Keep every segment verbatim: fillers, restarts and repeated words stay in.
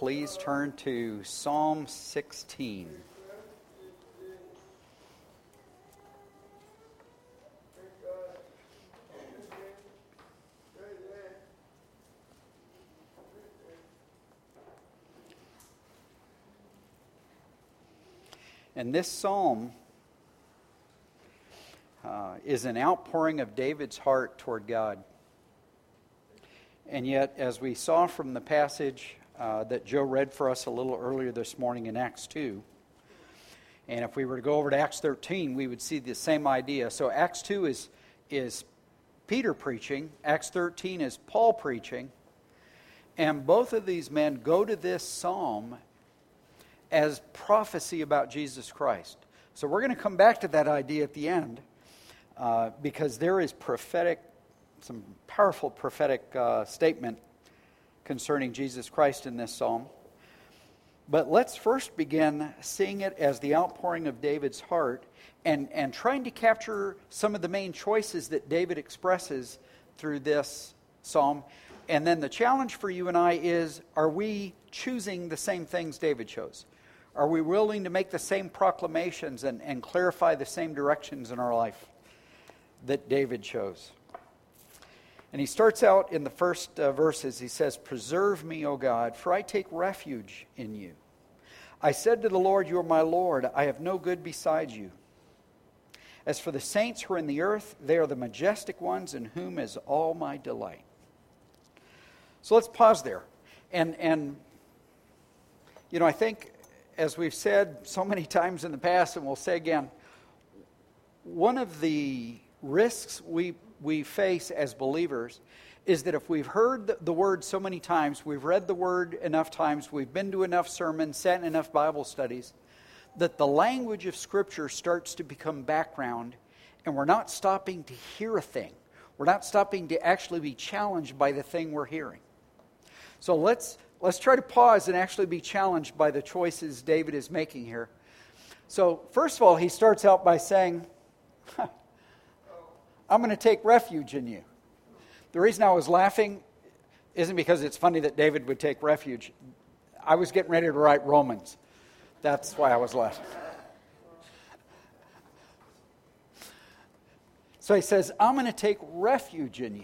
please turn to Psalm sixteen. And this psalm uh, is an outpouring of David's heart toward God. And yet, as we saw from the passage uh, that Joe read for us a little earlier this morning in Acts two, and if we were to go over to Acts thirteen, we would see the same idea. So Acts two is, is Peter preaching, Acts thirteen is Paul preaching, and both of these men go to this psalm as prophecy about Jesus Christ. So we're going to come back to that idea at the end uh, because there is prophetic, some powerful prophetic uh, statement concerning Jesus Christ in this psalm. But let's first begin seeing it as the outpouring of David's heart and, and trying to capture some of the main choices that David expresses through this psalm. And then the challenge for you and I is, are we choosing the same things David chose? Are we willing to make the same proclamations and, and clarify the same directions in our life that David chose? And he starts out in the first uh, verses, he says, "Preserve me, O God, for I take refuge in you. I said to the Lord, you are my Lord. I have no good besides you. As for the saints who are in the earth, they are the majestic ones in whom is all my delight." So let's pause there. And, and you know, I think, as we've said so many times in the past, and we'll say again, one of the risks we we face as believers is that if we've heard the, the word so many times, we've read the word enough times, we've been to enough sermons, sat in enough Bible studies, that the language of Scripture starts to become background, and we're not stopping to hear a thing. We're not stopping to actually be challenged by the thing we're hearing. So let's Let's try to pause and actually be challenged by the choices David is making here. So, first of all, he starts out by saying, I'm going to take refuge in you. The reason I was laughing isn't because it's funny that David would take refuge. I was getting ready to write Romans. That's why I was laughing. So he says, I'm going to take refuge in you.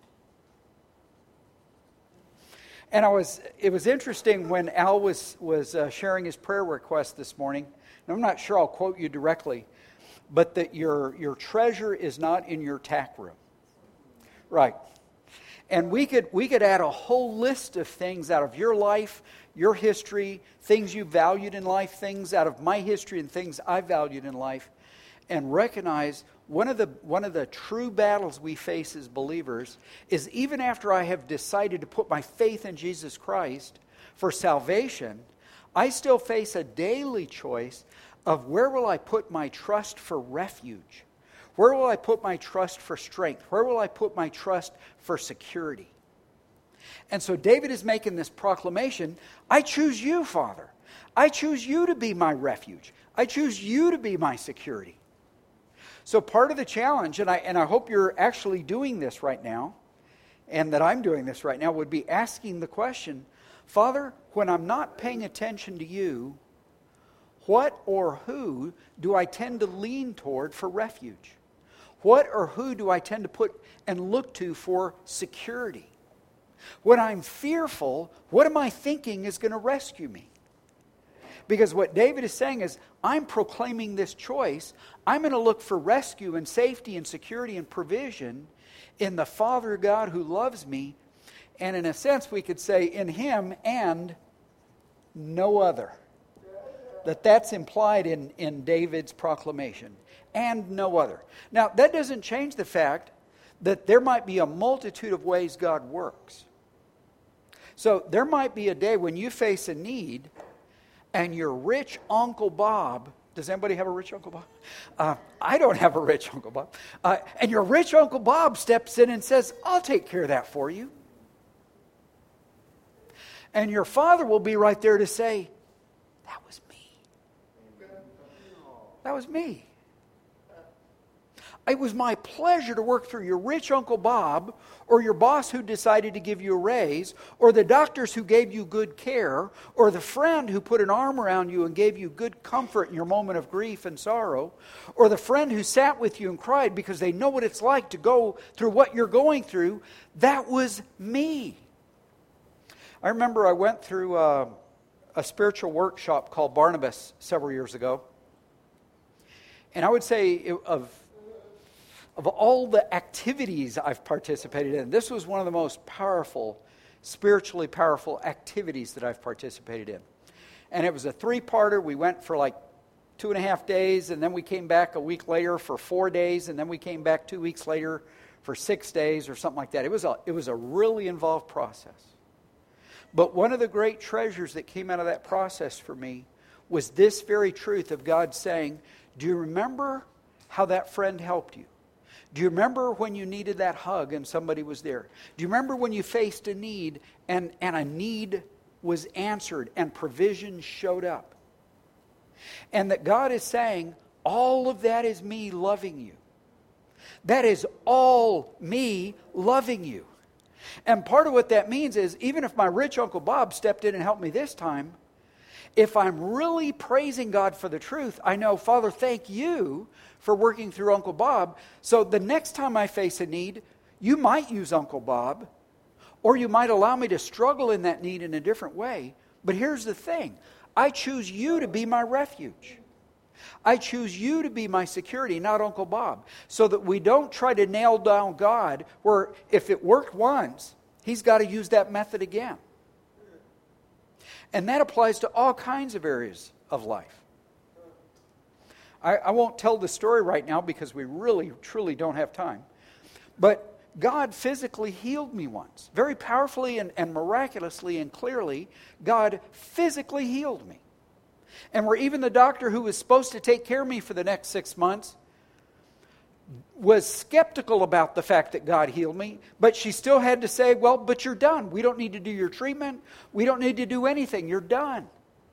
And I was. It was interesting when Al was, was uh, sharing his prayer request this morning. And I'm not sure I'll quote you directly, but that your, your treasure is not in your tack room. Right. And we could we could add a whole list of things out of your life, your history, things you valued in life, things out of my history and things I valued in life, and recognize one of the one of the true battles we face as believers is even after I have decided to put my faith in Jesus Christ for salvation, I still face a daily choice of where will I put my trust for refuge? Where will I put my trust for strength? Where will I put my trust for security? And so David is making this proclamation, I choose you, Father. I choose you to be my refuge. I choose you to be my security. So part of the challenge, and I and I hope you're actually doing this right now, and that I'm doing this right now, would be asking the question, Father, when I'm not paying attention to you, what or who do I tend to lean toward for refuge? What or who do I tend to put and look to for security? When I'm fearful, what am I thinking is going to rescue me? Because what David is saying is, I'm proclaiming this choice. I'm going to look for rescue and safety and security and provision in the Father God who loves me. And in a sense, we could say in Him and no other. That that's implied in, in David's proclamation. And no other. Now, that doesn't change the fact that there might be a multitude of ways God works. So there might be a day when you face a need and your rich Uncle Bob, does anybody have a rich Uncle Bob? Uh, I don't have a rich Uncle Bob. Uh, and your rich Uncle Bob steps in and says, I'll take care of that for you. And your father will be right there to say, that was me. That was me. It was my pleasure to work through your rich Uncle Bob, or your boss who decided to give you a raise, or the doctors who gave you good care, or the friend who put an arm around you and gave you good comfort in your moment of grief and sorrow, or the friend who sat with you and cried because they know what it's like to go through what you're going through. That was me. I remember I went through a, a spiritual workshop called Barnabas several years ago. And I would say it, of Of all the activities I've participated in, this was one of the most powerful, spiritually powerful activities that I've participated in. And it was a three-parter. We went for like two and a half days, and then we came back a week later for four days, and then we came back two weeks later for six days or something like that. It was a, it was a really involved process. But one of the great treasures that came out of that process for me was this very truth of God saying, do you remember how that friend helped you? Do you remember when you needed that hug and somebody was there? Do you remember when you faced a need and, and a need was answered and provision showed up? And that God is saying, all of that is me loving you. That is all me loving you. And part of what that means is, even if my rich Uncle Bob stepped in and helped me this time, if I'm really praising God for the truth, I know, Father, thank you for working through Uncle Bob. So the next time I face a need, you might use Uncle Bob, or you might allow me to struggle in that need in a different way. But here's the thing. I choose you to be my refuge. I choose you to be my security, not Uncle Bob. So that we don't try to nail down God where if it worked once, He's got to use that method again. And that applies to all kinds of areas of life. I, I won't tell the story right now because we really, truly don't have time. But God physically healed me once. Very powerfully and, and miraculously and clearly, God physically healed me. And where even the doctor who was supposed to take care of me for the next six months was skeptical about the fact that God healed me, but she still had to say, well, but you're done. We don't need to do your treatment. We don't need to do anything. You're done.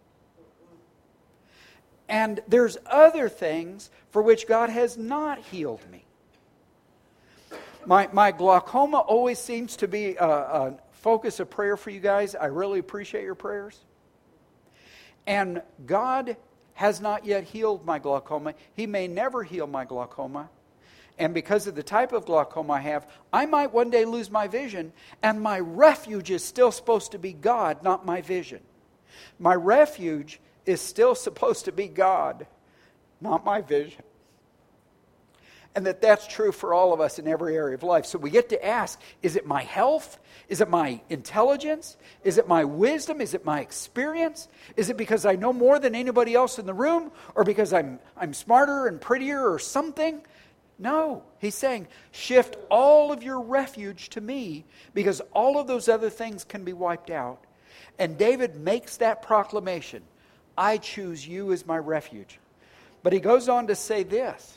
And there's other things for which God has not healed me. My, my glaucoma always seems to be a, a focus of prayer for you guys. I really appreciate your prayers. And God has not yet healed my glaucoma. He may never heal my glaucoma. And because of the type of glaucoma I have, I might one day lose my vision, and my refuge is still supposed to be God, not my vision. My refuge is still supposed to be God, not my vision. And that that's true for all of us in every area of life. So we get to ask, is it my health? Is it my intelligence? Is it my wisdom? Is it my experience? Is it because I know more than anybody else in the room? Or because I'm I'm smarter and prettier or something? No. He's saying, shift all of your refuge to me, because all of those other things can be wiped out. And David makes that proclamation. I choose you as my refuge. But he goes on to say this.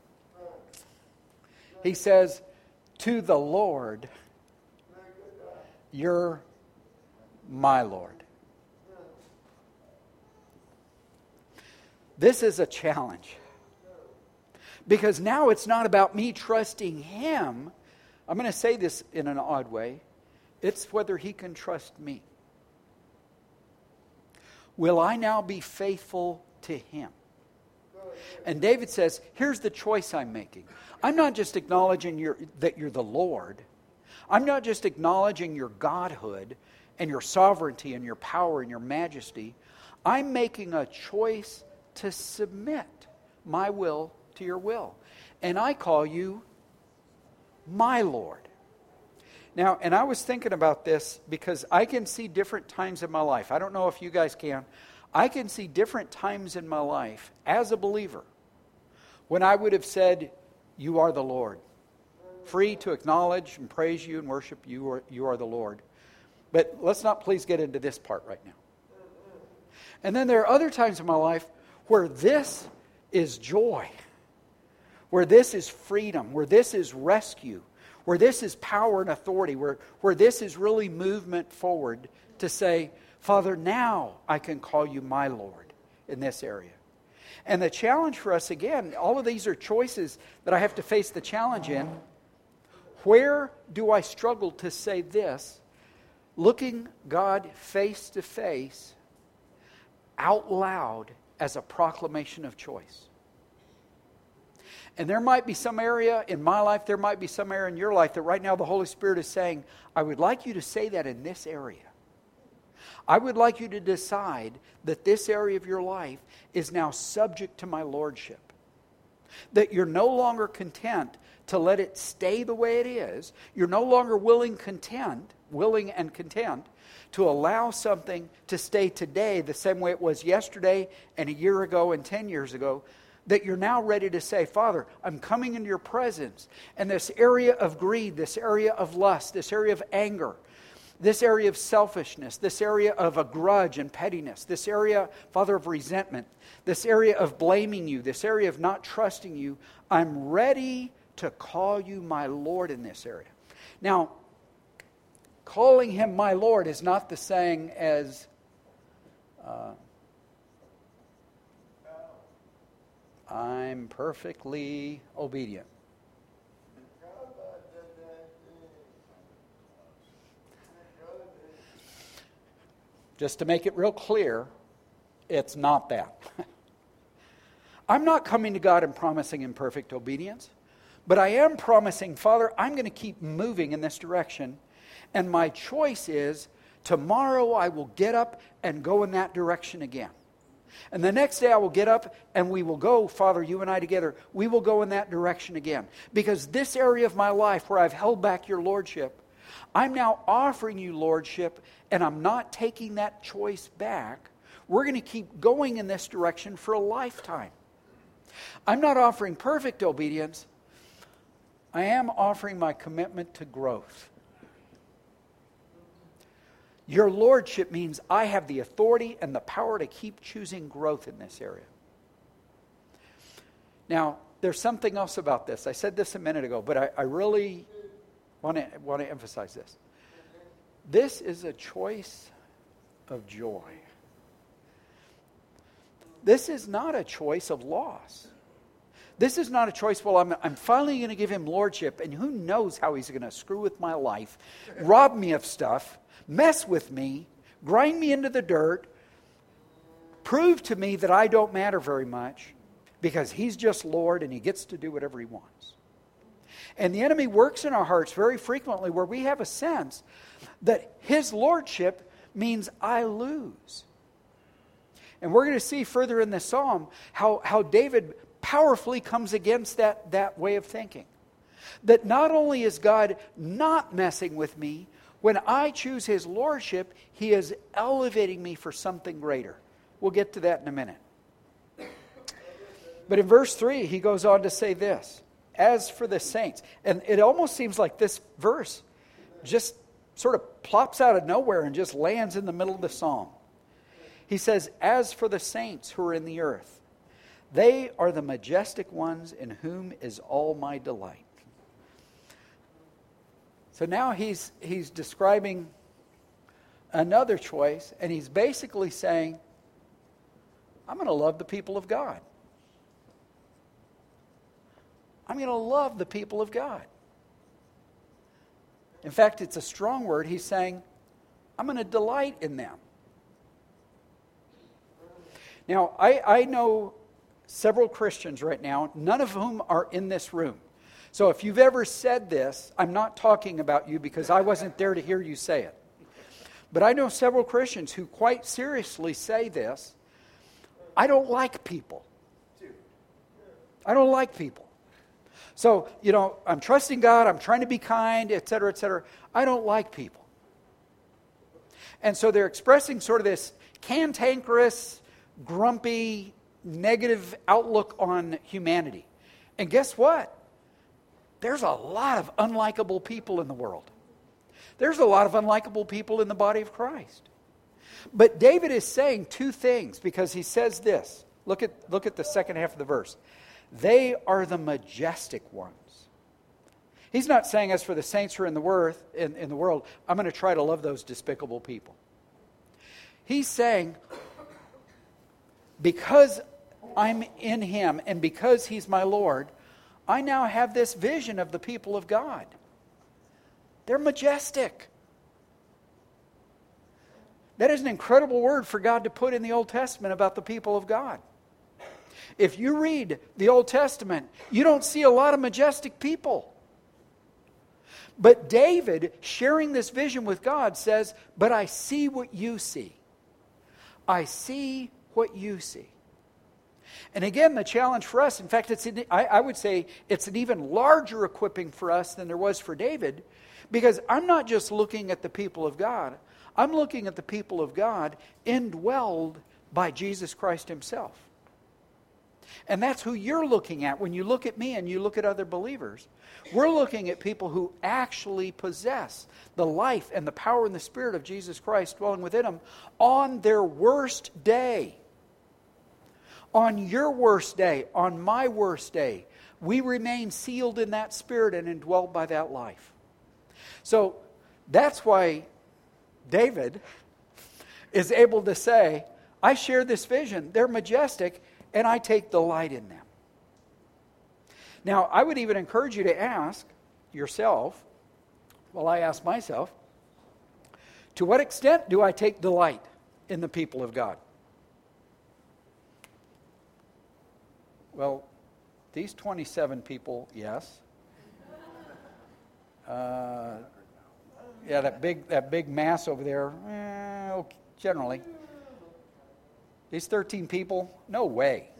He says, to the Lord, you're my Lord. This is a challenge. Because now it's not about me trusting Him. I'm going to say this in an odd way. It's whether He can trust me. Will I now be faithful to Him? And David says, here's the choice I'm making. I'm not just acknowledging your, that you're the Lord. I'm not just acknowledging your godhood and your sovereignty and your power and your majesty. I'm making a choice to submit my will to your will. And I call you my Lord. Now, and I was thinking about this because I can see different times in my life. I don't know if you guys can. I can see different times in my life as a believer when I would have said, you are the Lord. Free to acknowledge and praise you and worship you, or you are the Lord. But let's not please get into this part right now. And then there are other times in my life where this is joy, where this is freedom, where this is rescue, where this is power and authority, where, where this is really movement forward to say, Father, now I can call you my Lord in this area. And the challenge for us, again, all of these are choices that I have to face the challenge in. Where do I struggle to say this, looking God face to face, out loud as a proclamation of choice? And there might be some area in my life, there might be some area in your life that right now the Holy Spirit is saying, I would like you to say that in this area. I would like you to decide that this area of your life is now subject to my lordship. That you're no longer content to let it stay the way it is. You're no longer willing content, willing and content to allow something to stay today the same way it was yesterday and a year ago and ten years ago. That you're now ready to say, Father, I'm coming into your presence. And this area of greed, this area of lust, this area of anger, this area of selfishness, this area of a grudge and pettiness, this area, Father, of resentment, this area of blaming you, this area of not trusting you, I'm ready to call you my Lord in this area. Now, calling him my Lord is not the same as uh, I'm perfectly obedient. Just to make it real clear, it's not that. I'm not coming to God and promising him perfect obedience, but I am promising, Father, I'm going to keep moving in this direction, and my choice is tomorrow I will get up and go in that direction again. And the next day I will get up and we will go, Father, you and I together, we will go in that direction again. Because this area of my life where I've held back your lordship, I'm now offering you lordship, and I'm not taking that choice back. We're going to keep going in this direction for a lifetime. I'm not offering perfect obedience. I am offering my commitment to growth. Your lordship means I have the authority and the power to keep choosing growth in this area. Now, there's something else about this. I said this a minute ago, but I, I really want to want to emphasize this. This is a choice of joy. This is not a choice of loss. This is not a choice, well, I'm, I'm finally going to give him lordship, and who knows how he's going to screw with my life, rob me of stuff, mess with me, grind me into the dirt, prove to me that I don't matter very much, because he's just Lord and he gets to do whatever he wants. And the enemy works in our hearts very frequently where we have a sense that his lordship means I lose. And we're going to see further in this psalm how, how David powerfully comes against that, that way of thinking. That not only is God not messing with me, when I choose his lordship, he is elevating me for something greater. We'll get to that in a minute. But in verse three, he goes on to say this, as for the saints. And it almost seems like this verse just sort of plops out of nowhere and just lands in the middle of the psalm. He says, as for the saints who are in the earth, they are the majestic ones in whom is all my delight. So now he's he's describing another choice, and he's basically saying, I'm going to love the people of God. I'm going to love the people of God. In fact, it's a strong word. He's saying, I'm going to delight in them. Now, I, I know several Christians right now, none of whom are in this room. So if you've ever said this, I'm not talking about you because I wasn't there to hear you say it. But I know several Christians who quite seriously say this. I don't like people. I don't like people. So, you know, I'm trusting God, I'm trying to be kind, et cetera, et cetera. I don't like people. And so they're expressing sort of this cantankerous, grumpy, negative outlook on humanity. And guess what? There's a lot of unlikable people in the world. There's a lot of unlikable people in the body of Christ. But David is saying two things because he says this. Look at, look at the second half of the verse. They are the majestic ones. He's not saying, as for the saints who are in the, worth, in, in the world, I'm going to try to love those despicable people. He's saying, because I'm in Him, and because He's my Lord, I now have this vision of the people of God. They're majestic. That is an incredible word for God to put in the Old Testament about the people of God. If you read the Old Testament, you don't see a lot of majestic people. But David, sharing this vision with God, says, but I see what you see. I see what you see. And again, the challenge for us, in fact, it's an, I, I would say it's an even larger equipping for us than there was for David, because I'm not just looking at the people of God. I'm looking at the people of God indwelled by Jesus Christ Himself. And that's who you're looking at when you look at me and you look at other believers. We're looking at people who actually possess the life and the power and the Spirit of Jesus Christ dwelling within them on their worst day. On your worst day, on my worst day, we remain sealed in that Spirit and indwelled by that life. So that's why David is able to say, I share this vision. They're majestic, and I take delight in them. Now, I would even encourage you to ask yourself, well, I ask myself, to what extent do I take delight in the people of God? Well, these twenty-seven people, yes. Uh, yeah, that big that big mass over there, eh, okay, generally. These thirteen people, no way.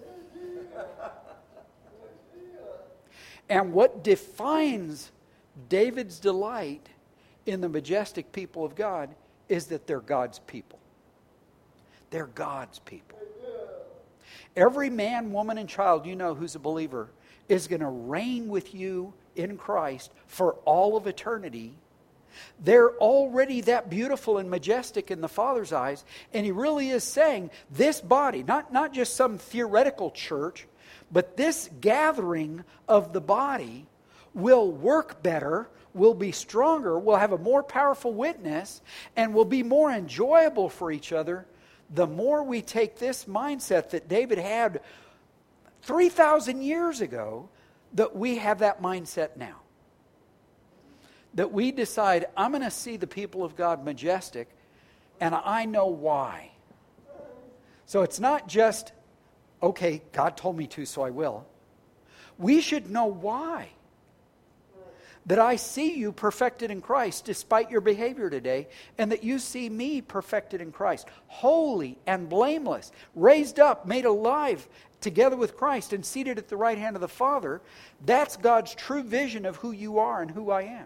And what defines David's delight in the majestic people of God is that they're God's people. They're God's people. Every man, woman, and child you know who's a believer is going to reign with you in Christ for all of eternity. They're already that beautiful and majestic in the Father's eyes, and He really is saying this body, not, not just some theoretical church, but this gathering of the body will work better, will be stronger, will have a more powerful witness, and will be more enjoyable for each other the more we take this mindset that David had three thousand years ago, that we have that mindset now. That we decide, I'm going to see the people of God majestic, and I know why. So it's not just, okay, God told me to, so I will. We should know why. That I see you perfected in Christ despite your behavior today, and that you see me perfected in Christ, holy and blameless, raised up, made alive together with Christ, and seated at the right hand of the Father. That's God's true vision of who you are and who I am.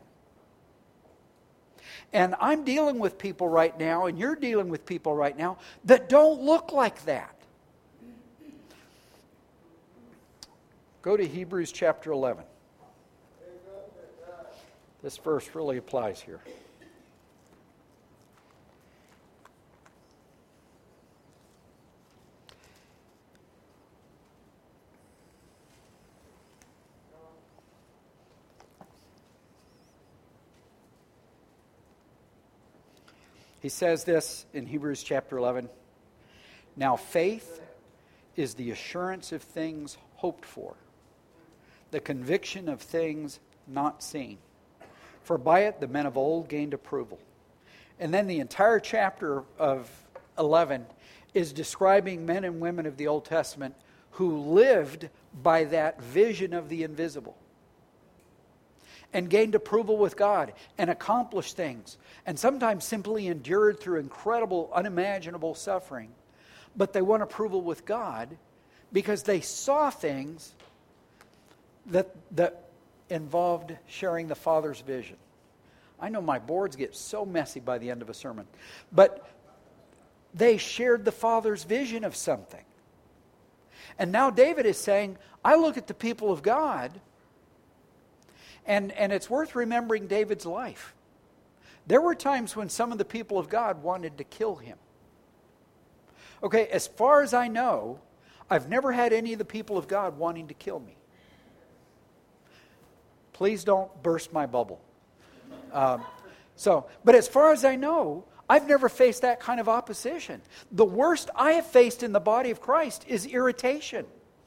And I'm dealing with people right now, and you're dealing with people right now, that don't look like that. Go to Hebrews chapter eleven. This verse really applies here. He says this in Hebrews chapter eleven. Now faith is the assurance of things hoped for, the conviction of things not seen. For by it the men of old gained approval. And then the entire chapter of eleven is describing men and women of the Old Testament who lived by that vision of the invisible. And gained approval with God and accomplished things. And sometimes simply endured through incredible, unimaginable suffering. But they won approval with God because they saw things that that involved sharing the Father's vision. I know my boards get so messy by the end of a sermon, but they shared the Father's vision of something. And now David is saying, I look at the people of God, and, and it's worth remembering David's life. There were times when some of the people of God wanted to kill him. Okay, as far as I know, I've never had any of the people of God wanting to kill me. Please don't burst my bubble. Um, so, but as far as I know, I've never faced that kind of opposition. The worst I have faced in the body of Christ is irritation.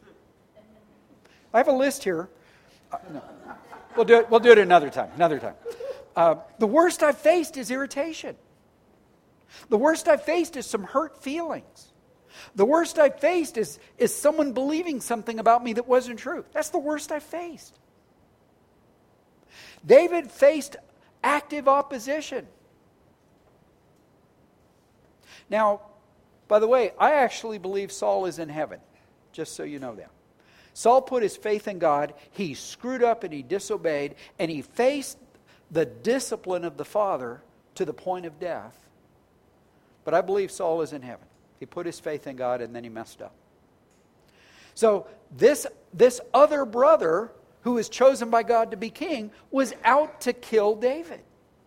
I have a list here. Uh, no. We'll do it. We'll do it another time. Another time. Uh, the worst I've faced is irritation. The worst I've faced is some hurt feelings. The worst I've faced is, is someone believing something about me that wasn't true. That's the worst I've faced. David faced active opposition. Now, by the way, I actually believe Saul is in heaven, just so you know that. Saul put his faith in God, he screwed up and he disobeyed, and he faced the discipline of the Father to the point of death. But I believe Saul is in heaven. He put his faith in God and then he messed up. So this, this other brother who was chosen by God to be king was out to kill David.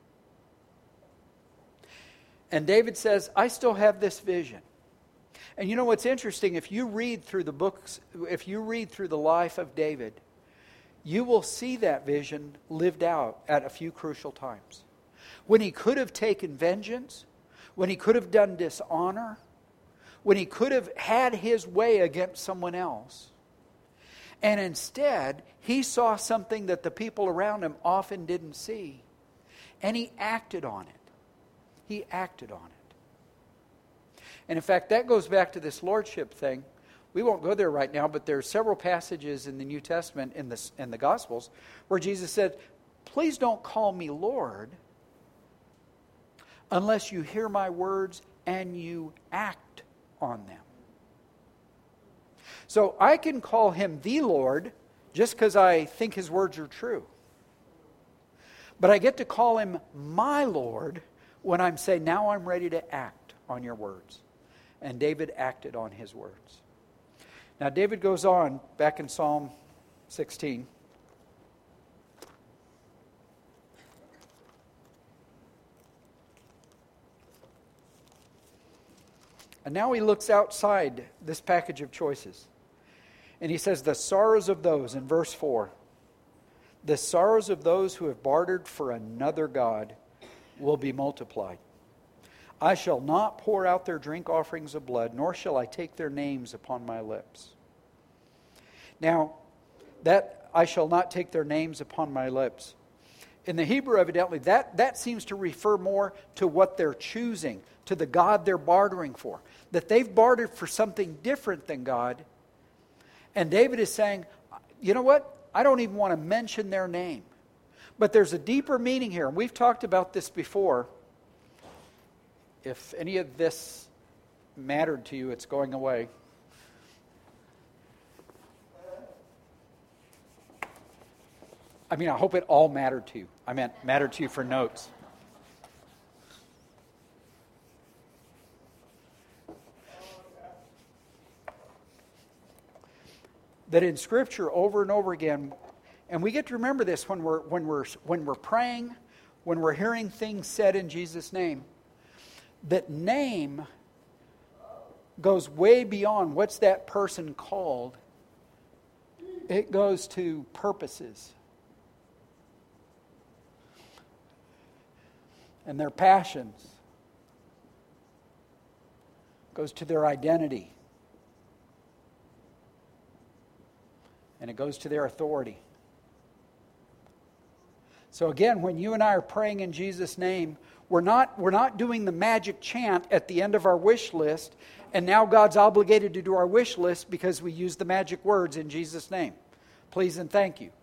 And David says, I still have this vision. And you know what's interesting? If you read through the books, if you read through the life of David, you will see that vision lived out at a few crucial times. When he could have taken vengeance, when he could have done dishonor, when he could have had his way against someone else. And instead, he saw something that the people around him often didn't see. And he acted on it. He acted on it. And in fact, that goes back to this lordship thing. We won't go there right now, but there are several passages in the New Testament, in the, in the Gospels, where Jesus said, please don't call me Lord unless you hear my words and you act on them. So I can call him the Lord just because I think his words are true. But I get to call him my Lord when I'm saying, now I'm ready to act on your words. And David acted on his words. Now David goes on, back in Psalm sixteen. And now he looks outside this package of choices. And he says, the sorrows of those, in verse four, the sorrows of those who have bartered for another God will be multiplied. I shall not pour out their drink offerings of blood, nor shall I take their names upon my lips. Now, that I shall not take their names upon my lips. In the Hebrew, evidently, that, that seems to refer more to what they're choosing, to the God they're bartering for. That they've bartered for something different than God. And David is saying, you know what? I don't even want to mention their name. But there's a deeper meaning here. And we've talked about this before. If any of this mattered to you, it's going away. I mean, I hope it all mattered to you. I meant mattered to you for notes. That in Scripture, over and over again, and we get to remember this when we're when we're when we're praying, when we're hearing things said in Jesus' name, that name goes way beyond what's that person called. It goes to purposes and their passions. It goes to their identity. And it goes to their authority. So again, when you and I are praying in Jesus' name, we're not, we're not doing the magic chant at the end of our wish list, and now God's obligated to do our wish list because we use the magic words in Jesus' name. Please and thank you.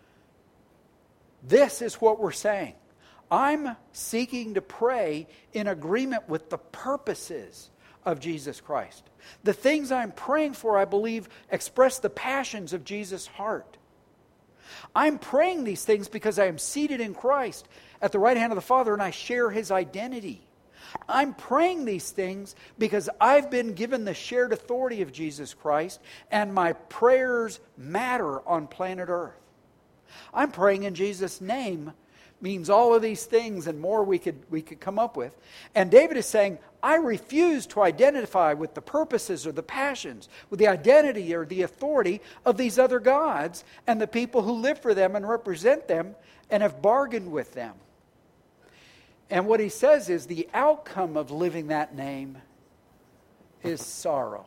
This is what we're saying. I'm seeking to pray in agreement with the purposes of Jesus Christ. The things I'm praying for, I believe, express the passions of Jesus' heart. I'm praying these things because I am seated in Christ at the right hand of the Father and I share His identity. I'm praying these things because I've been given the shared authority of Jesus Christ and my prayers matter on planet Earth. I'm praying in Jesus' name means all of these things and more we could we could come up with. And David is saying, I refuse to identify with the purposes or the passions, with the identity or the authority of these other gods and the people who live for them and represent them and have bargained with them. And what he says is the outcome of living that name is sorrow.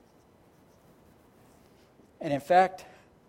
And in fact,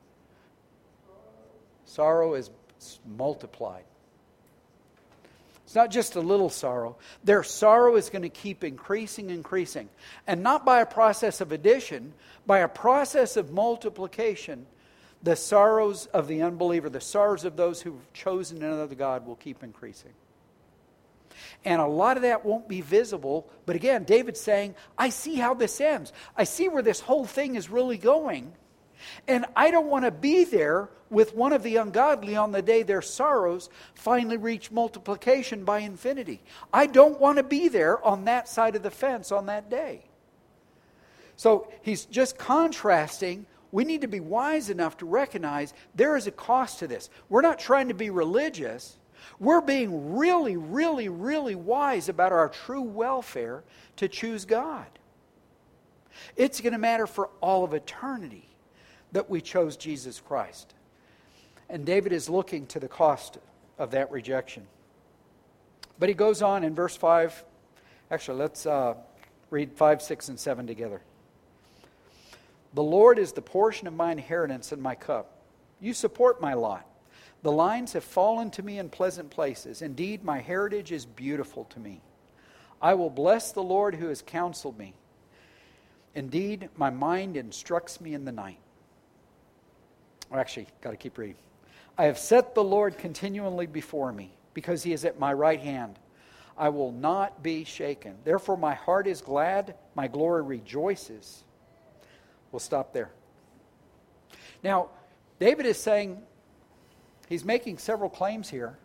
sorrow is multiplied. It's not just a little sorrow. Their sorrow is going to keep increasing, increasing. And not by a process of addition, by a process of multiplication, the sorrows of the unbeliever, the sorrows of those who've chosen another God will keep increasing. And a lot of that won't be visible. But again, David's saying, I see how this ends. I see where this whole thing is really going. And I don't want to be there with one of the ungodly on the day their sorrows finally reach multiplication by infinity. I don't want to be there on that side of the fence on that day. So he's just contrasting. We need to be wise enough to recognize there is a cost to this. We're not trying to be religious. We're being really, really, really wise about our true welfare to choose God. It's going to matter for all of eternity that we chose Jesus Christ. And David is looking to the cost of that rejection. But he goes on in verse five. Actually, let's uh, read five, six, and seven together. The Lord is the portion of my inheritance and my cup. You support my lot. The lines have fallen to me in pleasant places. Indeed, my heritage is beautiful to me. I will bless the Lord who has counseled me. Indeed, my mind instructs me in the night. Or actually, got to keep reading. I have set the Lord continually before me, because he is at my right hand. I will not be shaken. Therefore my heart is glad, my glory rejoices. We'll stop there. Now, David is saying, he's making several claims here.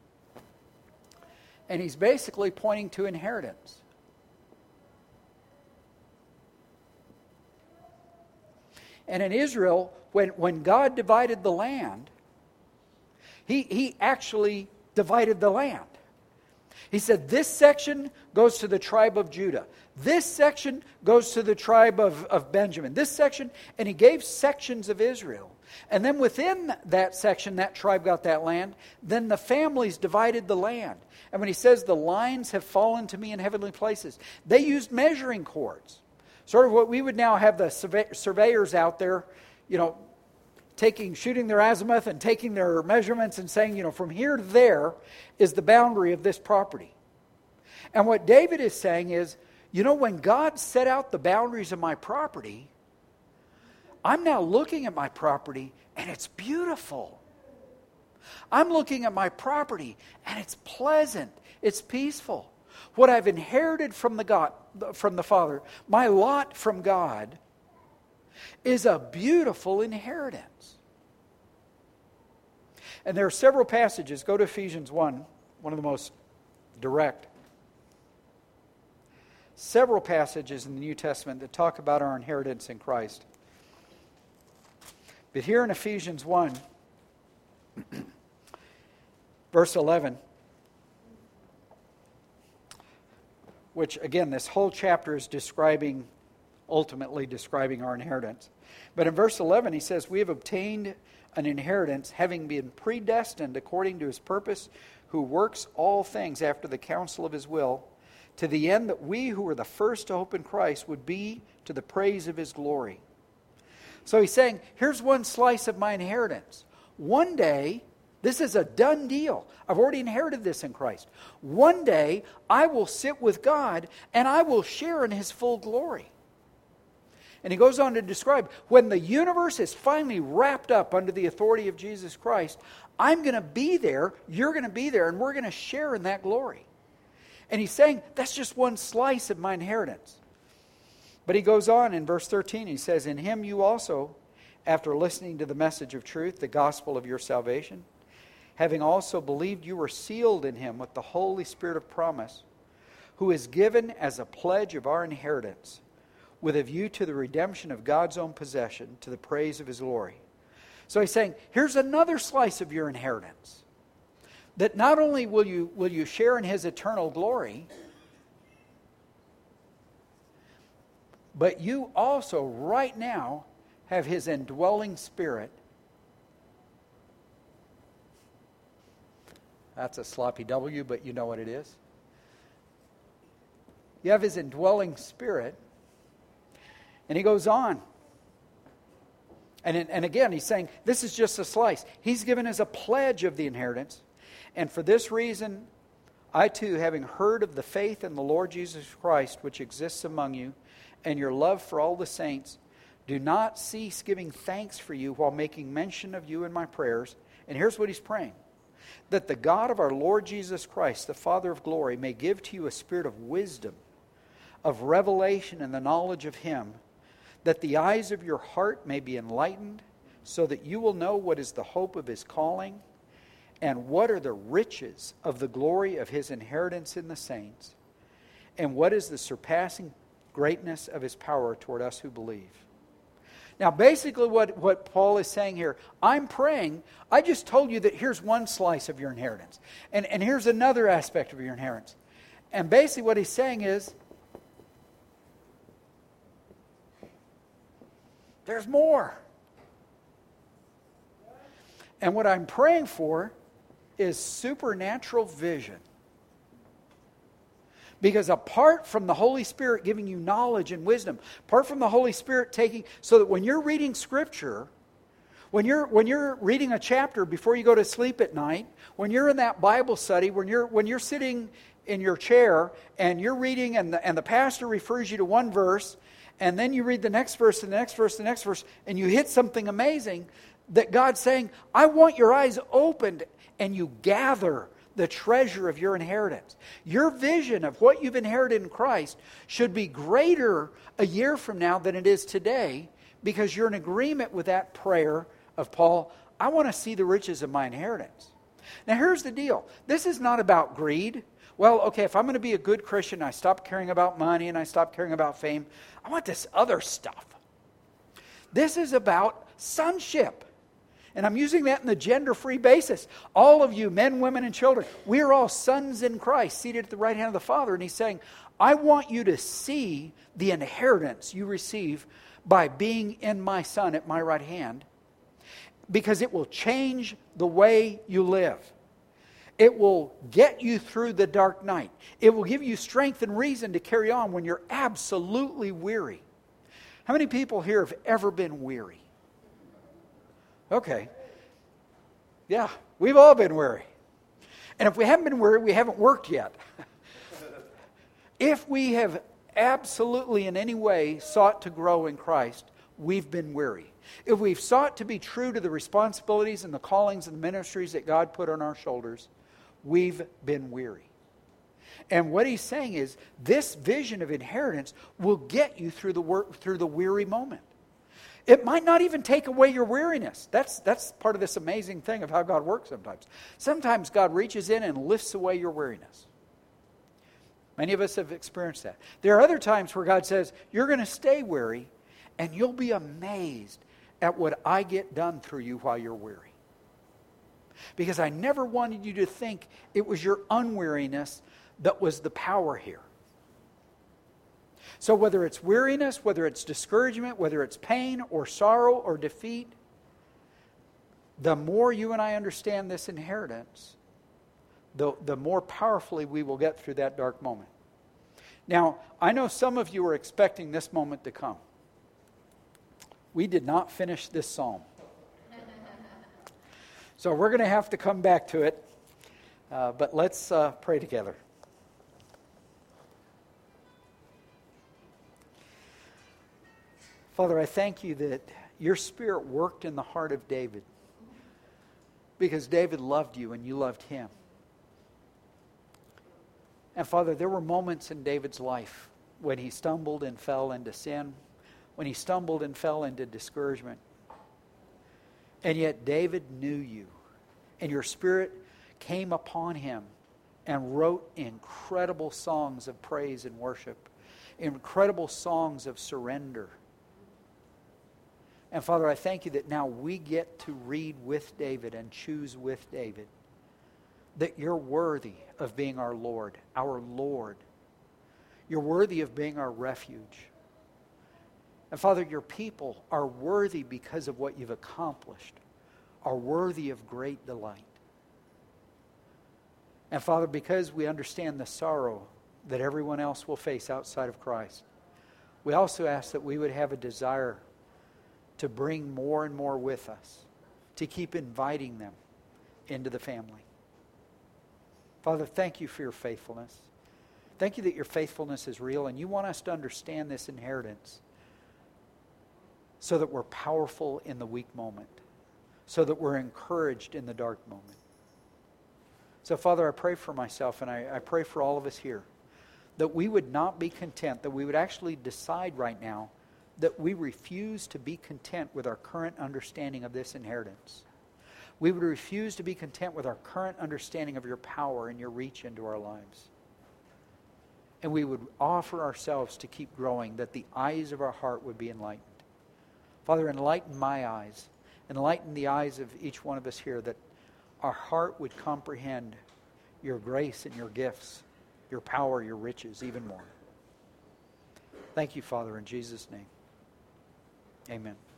And he's basically pointing to inheritance. And in Israel, when, when God divided the land, he, he actually divided the land. He said, this section goes to the tribe of Judah. This section goes to the tribe of, of Benjamin. This section, and he gave sections of Israel. And then within that section, that tribe got that land. Then the families divided the land. And when he says, the lines have fallen to me in heavenly places, they used measuring cords. Sort of what we would now have the surveyors out there, you know, taking, shooting their azimuth and taking their measurements and saying, you know, from here to there is the boundary of this property. And what David is saying is, you know, when God set out the boundaries of my property, I'm now looking at my property and it's beautiful. I'm looking at my property and it's pleasant. It's peaceful. What I've inherited from the God, from the Father, my lot from God, is a beautiful inheritance. And there are several passages. Go to Ephesians one, one of the most direct. Several passages in the New Testament that talk about our inheritance in Christ. But here in Ephesians one, verse eleven, which again, this whole chapter is describing, ultimately describing our inheritance. But in verse eleven, he says, we have obtained an inheritance, having been predestined according to his purpose, who works all things after the counsel of his will, to the end that we who were the first to hope in Christ would be to the praise of his glory. So he's saying, here's one slice of my inheritance. One day, this is a done deal. I've already inherited this in Christ. One day, I will sit with God and I will share in his full glory. And he goes on to describe, when the universe is finally wrapped up under the authority of Jesus Christ, I'm going to be there, you're going to be there, and we're going to share in that glory. And he's saying, that's just one slice of my inheritance. But he goes on in verse thirteen, he says, in him you also, after listening to the message of truth, the gospel of your salvation, having also believed, you were sealed in him with the Holy Spirit of promise, who is given as a pledge of our inheritance, with a view to the redemption of God's own possession, to the praise of his glory. So he's saying, here's another slice of your inheritance. That not only will you, will you share in his eternal glory, but you also right now have his indwelling spirit. That's a sloppy W, but you know what it is. You have His indwelling Spirit. And he goes on. And, and again, he's saying, this is just a slice. He's given us a pledge of the inheritance. And for this reason, I too, having heard of the faith in the Lord Jesus Christ, which exists among you, and your love for all the saints, do not cease giving thanks for you while making mention of you in my prayers. And here's what he's praying. That the God of our Lord Jesus Christ, the Father of glory, may give to you a spirit of wisdom, of revelation and the knowledge of Him, that the eyes of your heart may be enlightened, so that you will know what is the hope of His calling, and what are the riches of the glory of His inheritance in the saints, and what is the surpassing greatness of His power toward us who believe. Now, basically what, what Paul is saying here, I'm praying, I just told you that here's one slice of your inheritance, and, and here's another aspect of your inheritance. And basically what he's saying is, there's more. And what I'm praying for is supernatural vision. Because apart from the Holy Spirit giving you knowledge and wisdom, apart from the Holy Spirit taking, so that when you're reading Scripture, when you're when you're reading a chapter before you go to sleep at night, when you're in that Bible study, when you're when you're sitting in your chair and you're reading and the, and the pastor refers you to one verse, and then you read the next verse and the next verse and the next verse, and you hit something amazing that God's saying, I want your eyes opened, and you gather the treasure of your inheritance. Your vision of what you've inherited in Christ should be greater a year from now than it is today, because you're in agreement with that prayer of Paul, I want to see the riches of my inheritance. Now here's the deal. This is not about greed. Well, okay, if I'm going to be a good Christian, I stop caring about money and I stop caring about fame. I want this other stuff. This is about sonship. And I'm using that in the gender-free basis. All of you, men, women, and children, we are all sons in Christ, seated at the right hand of the Father. And He's saying, I want you to see the inheritance you receive by being in my Son at my right hand, because it will change the way you live. It will get you through the dark night. It will give you strength and reason to carry on when you're absolutely weary. How many people here have ever been weary? Okay. Yeah, we've all been weary. And if we haven't been weary, we haven't worked yet. If we have absolutely in any way sought to grow in Christ, we've been weary. If we've sought to be true to the responsibilities and the callings and the ministries that God put on our shoulders, we've been weary. And what he's saying is, this vision of inheritance will get you through the work, through the weary moment. It might not even take away your weariness. That's, that's part of this amazing thing of how God works sometimes. Sometimes God reaches in and lifts away your weariness. Many of us have experienced that. There are other times where God says, you're going to stay weary, and you'll be amazed at what I get done through you while you're weary. Because I never wanted you to think it was your unweariness that was the power here. So whether it's weariness, whether it's discouragement, whether it's pain or sorrow or defeat, the more you and I understand this inheritance, the, the more powerfully we will get through that dark moment. Now, I know some of you are expecting this moment to come. We did not finish this psalm. So we're going to have to come back to it. Uh, but let's uh, pray together. Father, I thank you that your Spirit worked in the heart of David, because David loved you and you loved him. And Father, there were moments in David's life when he stumbled and fell into sin, when he stumbled and fell into discouragement. And yet David knew you, and your Spirit came upon him and wrote incredible songs of praise and worship, incredible songs of surrender. And Father, I thank you that now we get to read with David and choose with David that you're worthy of being our Lord, our Lord. You're worthy of being our refuge. And Father, your people are worthy because of what you've accomplished, are worthy of great delight. And Father, because we understand the sorrow that everyone else will face outside of Christ, we also ask that we would have a desire to bring more and more with us, to keep inviting them into the family. Father, thank you for your faithfulness. Thank you that your faithfulness is real, and you want us to understand this inheritance so that we're powerful in the weak moment, so that we're encouraged in the dark moment. So, Father, I pray for myself, and I, I pray for all of us here, that we would not be content, that we would actually decide right now that we refuse to be content with our current understanding of this inheritance. We would refuse to be content with our current understanding of your power and your reach into our lives. And we would offer ourselves to keep growing, that the eyes of our heart would be enlightened. Father, enlighten my eyes. Enlighten the eyes of each one of us here, that our heart would comprehend your grace and your gifts, your power, your riches, even more. Thank you, Father, in Jesus' name. Amen.